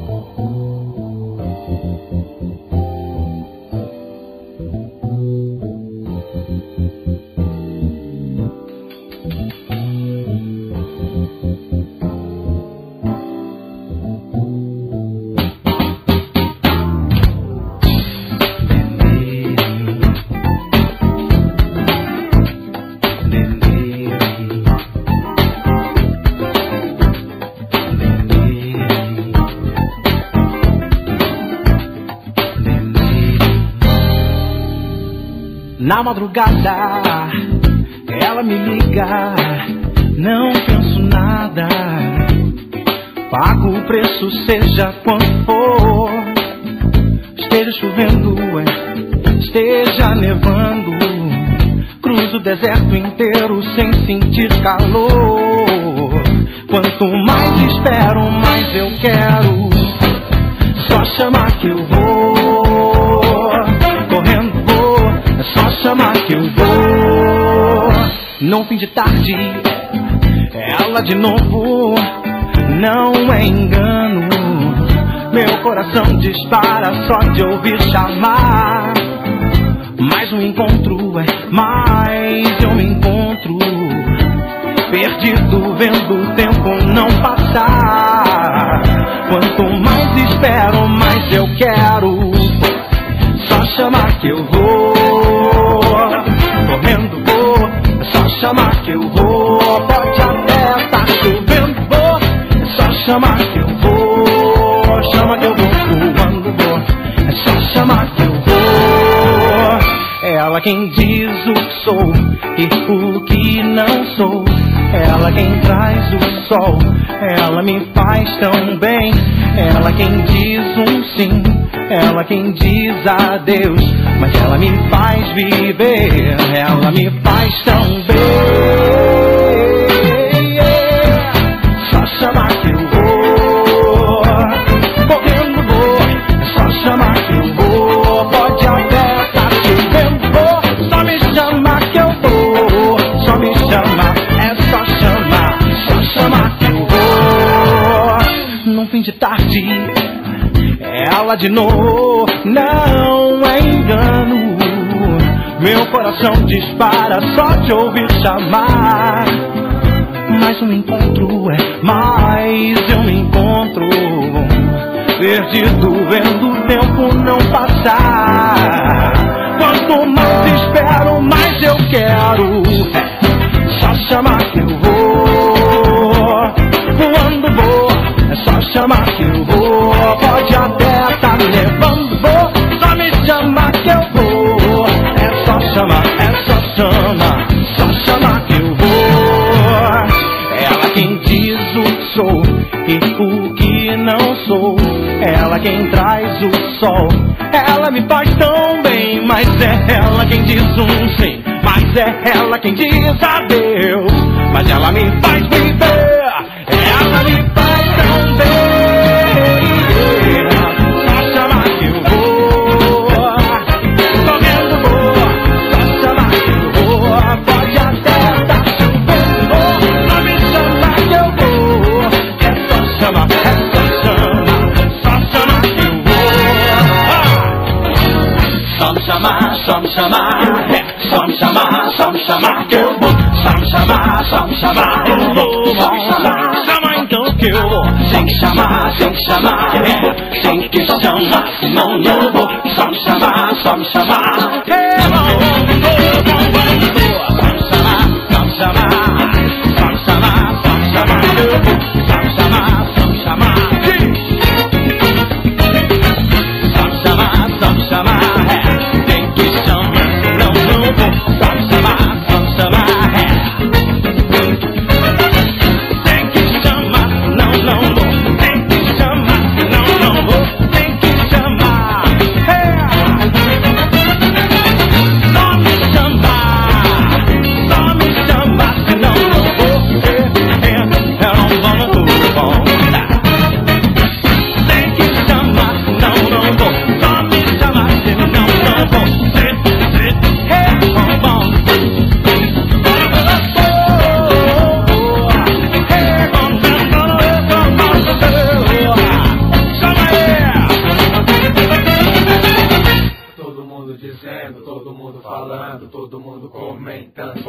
Na madrugada, ela me liga, não penso nada, pago o preço seja quanto for, esteja chovendo, esteja nevando, cruzo o deserto inteiro sem sentir calor, quanto mais espero, mais eu quero, só chamar que eu vou, correndo vou, é só chamar que eu vou. Num fim de tarde, ela de novo, não é engano, meu coração dispara só de ouvir chamar. Mais um encontro, mais eu me encontro, perdido vendo o tempo não passar. Quanto mais espero, mais eu quero, só chamar que eu vou, correndo vou, é só chamar que eu vou, pode até estar chovendo vou, é só chamar que eu vou, chama que eu vou, voando vou, é só chamar que eu vou. Ela quem diz o que sou e o que não sou, ela quem traz o sol, ela me faz tão bem, ela quem diz um sim, ela quem diz adeus, mas ela me faz viver, ela me faz tão bem. Só chamar que eu vou, correndo vou, é só chamar que eu vou, pode até estar chovendo vou, só me chamar que eu vou, só me chamar, é só chamar que eu vou. Num fim de tarde, ela de novo, não é engano, meu coração dispara só de ouvir chamar. Mais um encontro, mais eu me encontro, perdido vendo o tempo não passar. Quanto mais espero, mais eu quero, só chamar que eu vou, voando vou, é só chamar que eu vou, pode até estar me levando vou, só me chamar que eu vou, é só chamar que eu vou. Ela quem diz o que sou e o que não sou, ela quem traz o sol, ela me faz tão bem, mas é ela quem diz um sim, mas é ela quem diz adeus, mas ela me faz viver, ela me faz tão bem. Só chamar que eu vou, correndo vou, só chamar que eu vou, pode até estar chovendo vou, só me chamar que eu vou, é só chamar que eu vou. Só me chamar, só me chamar, só me chamar, só me chamar que eu vou, só me chamar, só me chamar, eu vou, só me chamar, chama então que eu vou, tem que chamar, tem que chamar, tem que chamar, senão não vou, só me chamar, só me chamar, só me chamar, só me chamar, só me chamar, só me chamar, eu vou, só me chamar, só me chamar, só me chamar, só me chamar, tem que chamar, senão não vou, só me chamar, só me chamar, tem que chamar, não vou, tem que chamar, não vou, tem que chamar, dizendo, todo mundo falando, todo mundo comentando.